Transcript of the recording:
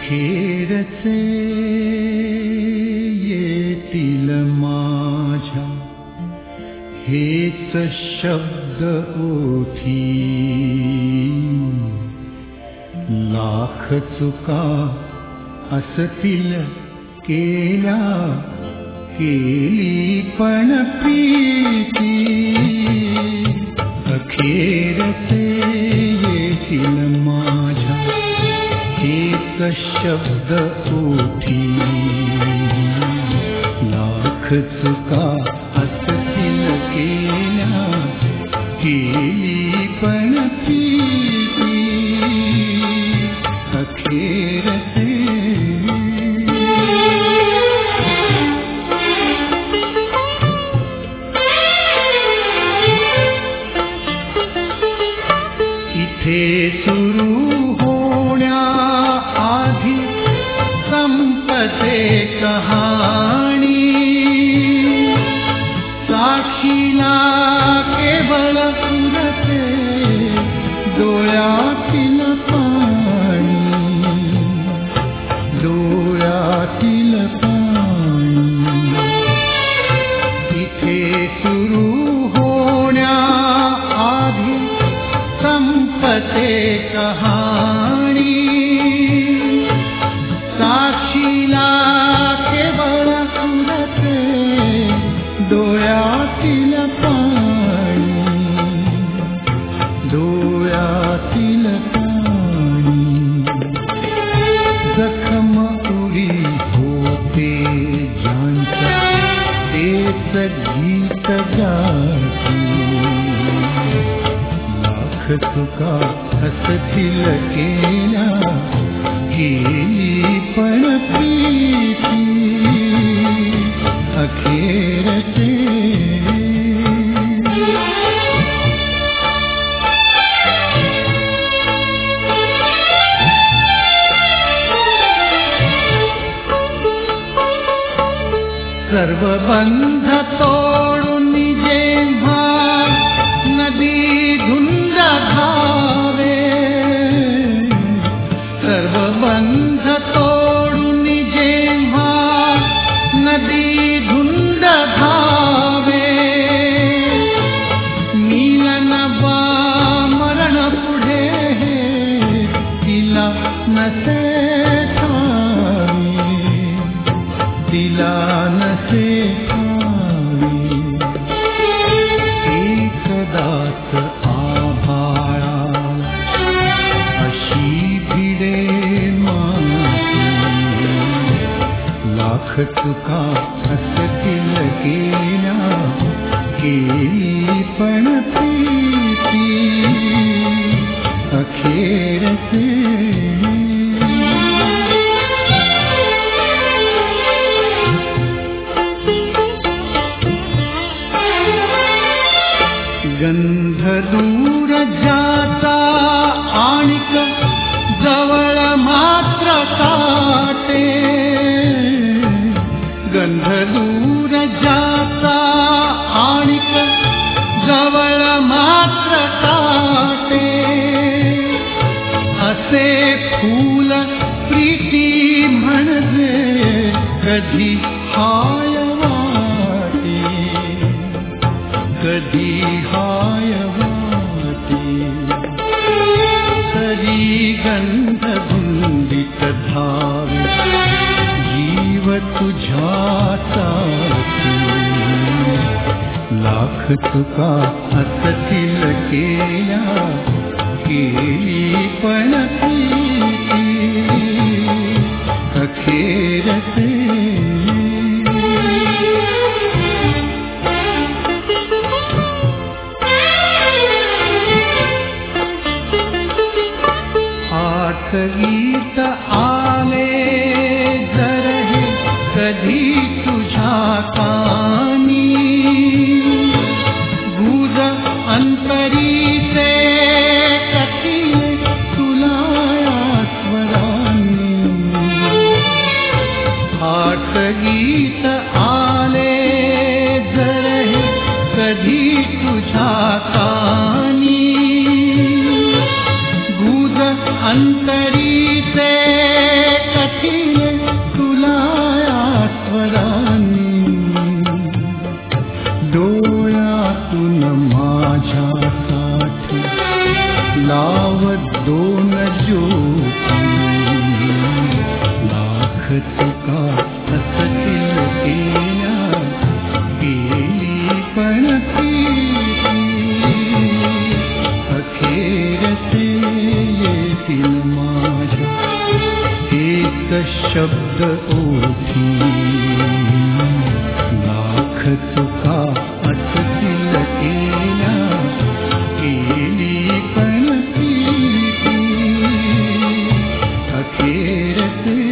अखेरचे येतील माझ्या हेच शब्द ओठी, लाख चुका असतील केल्या केली पण प्रीती, अखेरचे येतील माझ्या हेच शब्द ओठी, लाख चुका असतील केल्या केली पण प्रीती, अखेरचे इथे सुरू होण्या आधी संपते कहाणी, साक्षीला केवळ उरते डोळ्यातील पाणी, डोळ्यातील पाणी, इथे सुरू होण्या आधी संपते कहाणी, साक्षीला केवळ उरते डोळ्यातील पाणी, डोळ्यातील पाणी, जखम उरी होते ज्यांच्या तेच गीत गाती, लाख चुका असतील केल्या केली पण प्रीती, अखेरचे सर्व बंध तोडून जेव्हा नदी धुंद धावे, सर्व बंध तोडून जेव्हा नदी धुंद धावे, मिलन वा मरण पुढे तिला नसे ठावी, तिला नसे ठावी, एकदाच आभाळा अशी भिडे माती, लाख चुका असतील केल्या केली पण प्रीती, अखेरचे गंध दूर जाता आणिक जवळ मात्र काटे, गंध दूर जाता आणिक जवळ मात्र काटे, असे फूल प्रीती म्हणजे कधी हाय वाटे, कधी हाय वाटे, तरी गंध धुंदीत धावे जीव तुझ्याचा, लाख चुका असतील केल्या केली पण प्रीती, अखेरचे गीत आले जर हे कधी तुझ्या कानी, गुज अंतरीचे कठीण तुला या स्वरांनी, आठ गीत आले जर हे कधी तुझ्या कानी, अंतरीचे माझ्यासाठी लावत दोन ज्योती लाख चुका असतील केल्या केली पण प्रीती अखेर ते येतील माझ्या एक शब्द ओठी लाख चुका असतील केल्या केली पण प्रीती अखेर ते